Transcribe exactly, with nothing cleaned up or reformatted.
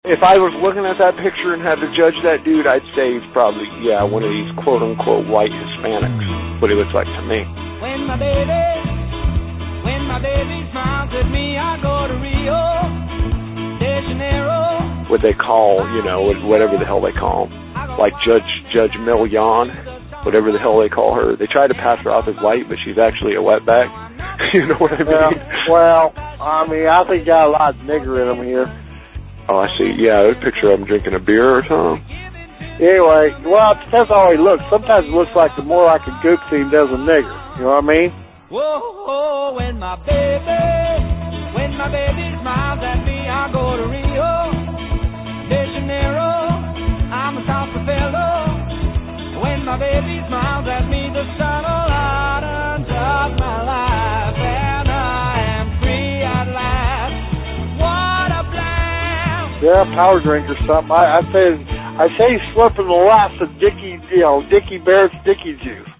if I was looking at that picture and had to judge that dude, I'd say he's probably, yeah, one of these quote-unquote white Hispanics. What he looks like to me. When my baby, when my baby smiles at me, I go to Rio de Janeiro. What they call, you know, whatever the hell they call him. Like Judge Judge Millian, whatever the hell they call her. They try to pass her off as white, but she's actually a wetback. You know what I mean? Yeah, well, I mean, I think got a lot of nigger in them here. Oh, I see. Yeah, there's a picture of him drinking a beer or something. Anyway, well, it depends on how he looks. Sometimes it looks like the more like a goop team does a nigger. You know what I mean? Whoa, when my baby, when my baby smiles at me, I go to Rio de Janeiro. I'm a salsa fellow. When my baby smiles at me, the sun will lighten up my life, and I am free at last. What a blast! Yeah, power drink or something. I, I say, I say he's slurping the last of Dickie, you know, Dickie Barrett's Dickie juice.